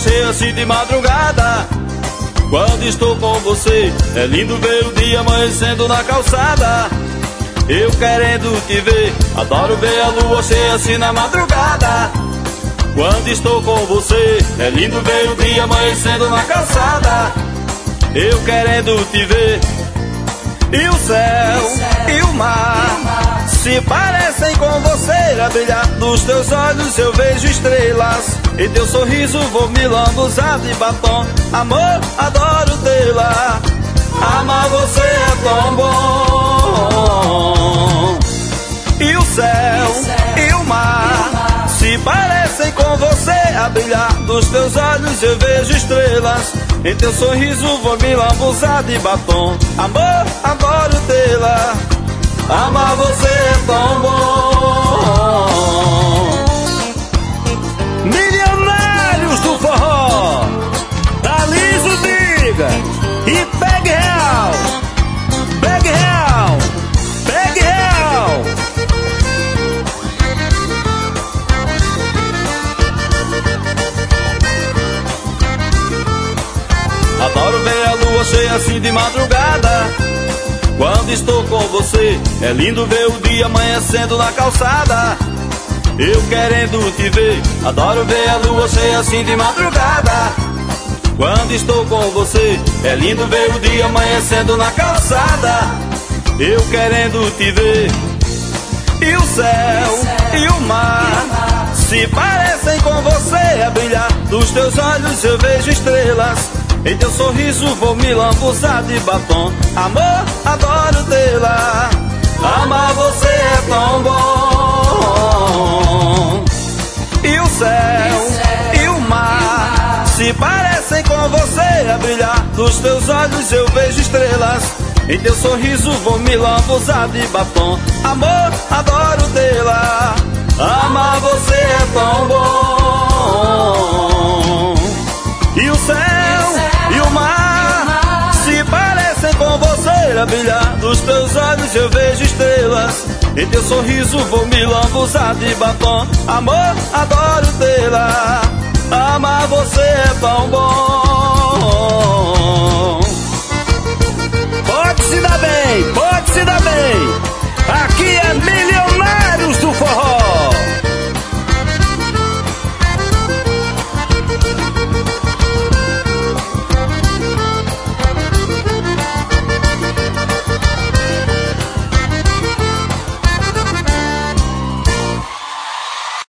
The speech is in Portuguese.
cheia assim de madrugada. Quando estou com você, é lindo ver o dia amanhecendo na calçada. Eu querendo te ver, adoro ver a lua cheia assim na madrugada. Quando estou com você, é lindo ver o dia amanhecendo na calçada. Eu querendo te ver. E o céu e o mar se parecem com você. A brilhar dos teus olhos eu vejo estrelas. Em teu sorriso vou me lambuzar de batom. Amor, adoro tê-la. Amar você é tão bom. E o céu e o mar se parecem com você. A brilhar dos teus olhos eu vejo estrelas. Em teu sorriso vou me lambuzar de batom. Amor, adoro tê-la. Amar você é tão bom. Milionários do forró, Daliso diga e pegue real. Pegue real. Pegue real. Adoro ver a lua cheia assim de madrugada. Quando estou com você, é lindo ver o dia amanhecendo na calçada. Eu querendo te ver, adoro ver a lua cheia assim de madrugada. Quando estou com você, é lindo ver o dia amanhecendo na calçada. Eu querendo te ver. E o céu e o mar se parecem com você. A brilhar dos teus olhos eu vejo estrelas. Em teu sorriso vou me lambuzar de batom. Amor, adoro tê-la. Amar você é tão bom. E o céu e o mar se parecem com você. A brilhar dos teus olhos eu vejo estrelas. Em teu sorriso vou me lambuzar de batom. Amor, adoro tê-la. Amar você é tão bom. E o céu e o mar se parecem com você. A brilhar dos teus olhos eu vejo estrelas. Em teu sorriso vou me lambuzar de batom. Amor, adoro tê-la. Amar você é tão bom. Pode se dar bem, pode se dar bem.